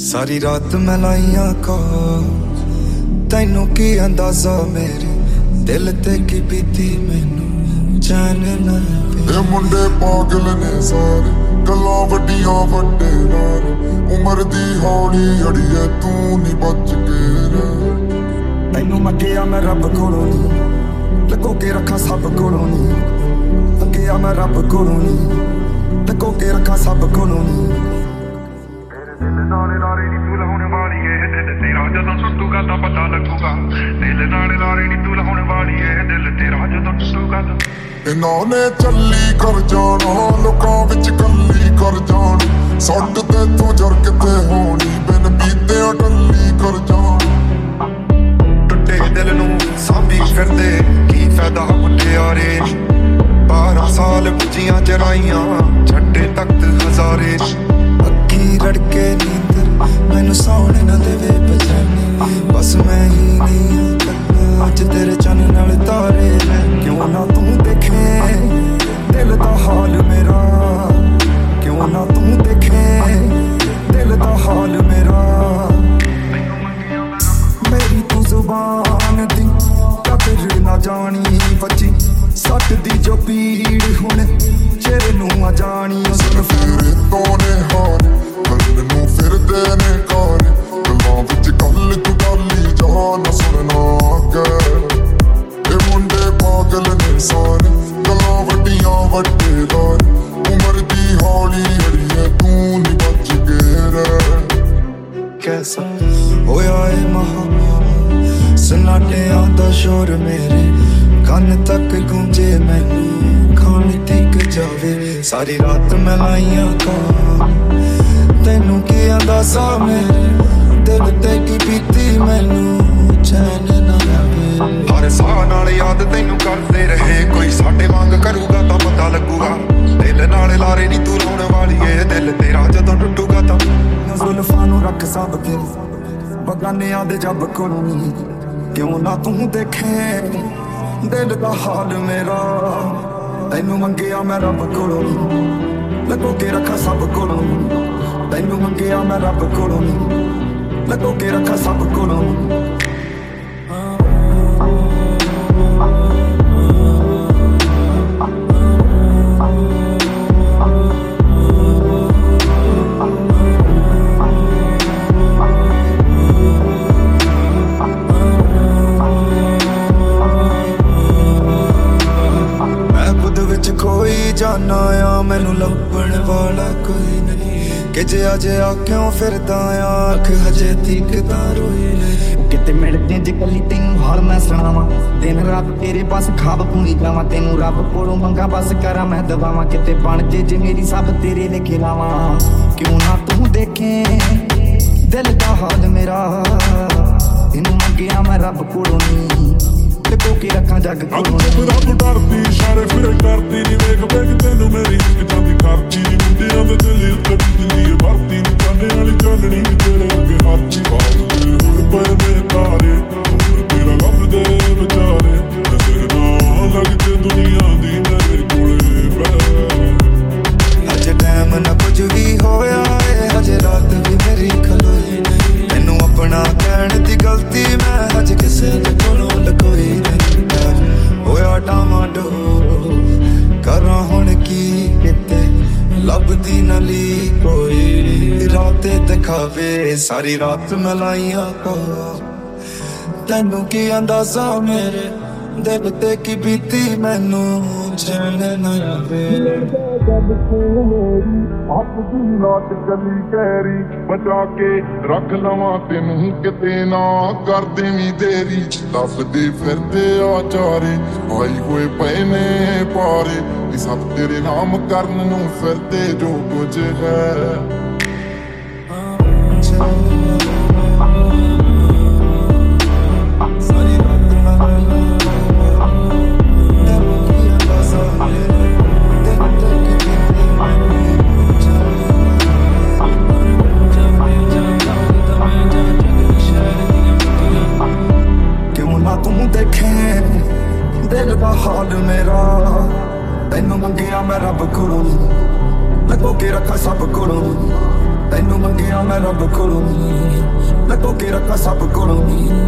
सारी रात मैं लाइया कॉल तैनू की अंदाजा मेरे दिल ते की बीती मैनू चैन ना ये मुंडे पागल ने सारे गल्लां वड्डियां वड्डे नाल उमर दी हौली अड़िए तू नी बच के रह तैनू मंगिया मैं रब कोलों नी लगो के रखा सब कोलों नी मंगिया मैं रब कोलों नी लगो के रखा सब कोलों नी नाले नारे नी तू लाने वाली है दिल तेरा जदों टुटूगा तां पता लगूगा दिल नाले नारे नी तू लाने वाली है दिल तेरा जदों टुटूगा तां इन्हां ने चली कर जाना लोकां विच कल्ली कर जान सट ते तू जर किते होनी बिन बीतियां टल्ली कर जान टुटे दिल नू सांभी फिरदे की फायदा मुटियारे 12 साल बुझियां चराइयां छड्डे तख्त हजारे रड़के नींदर मैनू सौने ना देवे बजाने बस मैं ही नहीं करना अज तेरे चन नाल तारे क्यों ना तू देखे दिल दा हाल मेरा क्यों ना तू देखे दिल दा हाल मेरा मेरी तू जुबान दी कदर ना जानी बची सट दी जो पीड़ हुण चेहरे नू आ जानी फिर तोने हार मैनू फिरदे ने कार गल्लां विच गल तू गाली जा ना सुनना कर ये मुंडे पागल ने सारे गल्लां वड्डियां वड्डे नाल उमर दी हौली अड़िए तू नी बच के रह कैसा होया ए महा सन्नाटियां दा शोर मेरे कान तक गूंजे मैनू खाने तक जावे सारी रात मैं लाइया का तैनू की अंदाजा मेरे दिल ते की बीती मैनू चैन ना आवे हर साह नाल याद तैनू करदे रहे कोई साडे वांग करूगा तां पता लगूगा दिल नाल लारे नी तू लाने वाली है दिल तेरा जदों टुटूगा तां जुल्फां नू रख सब के बगानियां दे जब कोलों नी क्यों ना तू देखे दिल दा हाल मेरा तैनू मंगिया मैं रब कोलों लगो के रखा सब कोलों तैनू मंगिया मैं रब कोलों लगो के रखा सब कोलों जाना आ मैनू लभण वाला कोई नहीं कि जे अज आ क्यों फिरदा आ अख हजे तीकदा रोई नहीं किते मिलदे जे कली तैनू हाल मैं सुणावां दिन रात तेरे पास खाब पूरी जावां तैनू रब कोलों मंगा बस करा मैं दबावां किते बन जे मेरी सब तेरे लेके लावां क्यों ना तू देखे दिल दा हाल मेरा तैनू मंगिया मैं रब कोलों नी लगो के रखा जग कोलों रब डरदी इशारे फिर करदी नी वेख वेख तैनू मेरी इश्क जांदी करदी नी मुंडियां दे दिल कदी नी भरती नी जाने वाली चाननी तेरे अगे हाथी बाल हुण पर में तारे तेरा लब दे विचारे नजर ना लगदे दुनिया दी मेरे कोले बह अज टाइम ना कुछ भी होया है अज रात भी मेरी खलोई मैनू अपना कहण दी गलती मैं अज किसे दे कोलों लकोई होया टामाडो करा हुण की किते लभदी नली कोई राते दिखावे सारी रात मैं लाइया का तैनू की अंदाजा मेरे दिल ते की बीती मैनू चैन ना आवे हथ दी नाट गली कैरी बचा के रख लवां तैनू किते ना कर देवीं देरी लभदे फिरदे आचारे आई होए पए ने पारे सब तेरे नाम करन नू फिरदे जो कुछ है दिल दा हाल मेरा तैनू मंगिया मैं रब कोलों लगो के रखा सब कोलों ਤੈਨੂੰ ਮੰਗਿਆ ਮੈਂ ਰੱਬ ਕੋਲੋਂ ਨੀ, ਲਕੋ ਕੇ ਰੱਖਾ ਸਭ ਕੋਲੋਂ ਨੀ।